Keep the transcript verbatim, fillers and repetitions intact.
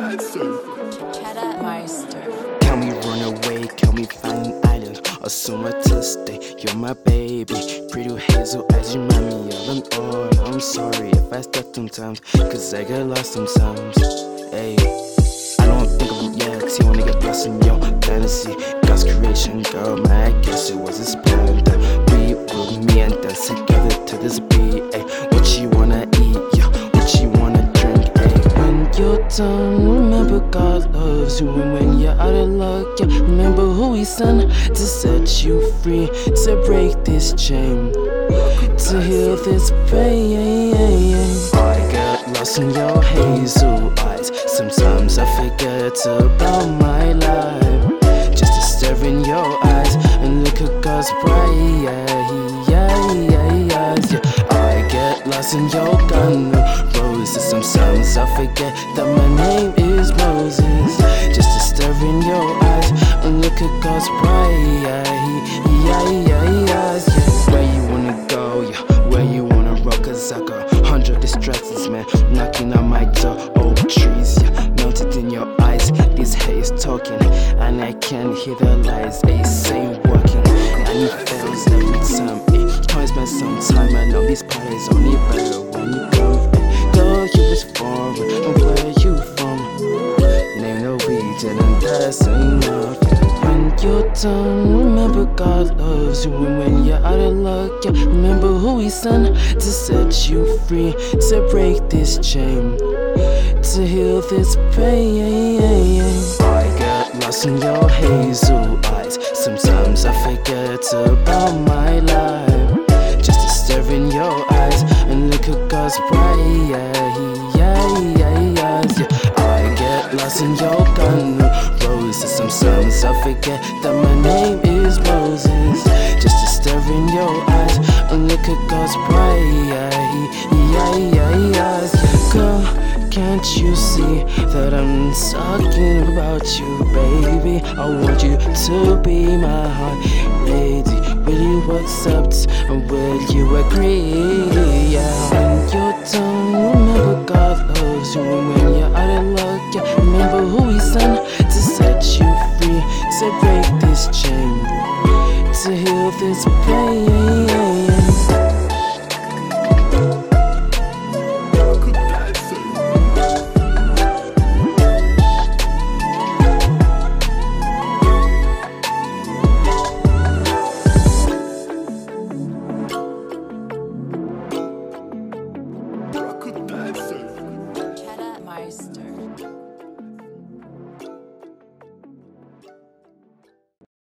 Cheddar Meister. Can we run away? Can we find an island or somewhere to stay? You're my baby, pretty hazel eyes, you remind me of an all. I'm sorry if I stuck sometimes, cause I get lost sometimes. Hey, I don't think of reality, wanna get lost in your fantasy. God's creation, girl, man, I guess it was his plan that we would me and dance together to this beat. Ay, what you wanna eat, yeah, what you wanna drink, ay. When you're done, remember God loves you, and when you're out of luck, yeah, remember who he sent to set you free, to break this chain, to heal this pain. I get lost in your hazel eyes. Sometimes I forget about my life, just to stare in your eyes and look at God's bright eyes. Yeah, I get lost in your garden of roses. Sometimes I forget that my name is Moses, just to stare in your eyes and look at God's bright eyes. Yeah, where you wanna go, yeah, where you wanna rock, cause I got a hundred distractions, man, knocking on my door. Oak trees, yeah, melted in your eyes. This haze talking, and I can't hear the lies. Ace ain't working, and it fails every time. It can't spend some time. I know these parties only better when you come. Ay, girl, you was foreign, and where you from? Name Norwegian, and that's enough. When you're done, remember God loves you, and when you're out of luck, yeah, remember who he sent to set you free, to break this chain, to heal this pain. I get lost in your hazel eyes. Sometimes I forget about my life, just to stare in your eyes and look at God's bright eyes. I get lost in your garden of roses. Sometimes I forget that my name is Moses, just to stare in your eyes and look at God's bright eyes. Girl, can't you see that I'm talking about you, baby? I want you to be my heart lady. Will you accept and will you agree? Yeah. When you're done, remember God loves you, and when you're out of luck, yeah, remember who he sent to set you free, to break this chain, to heal this pain. Cheddar Meister.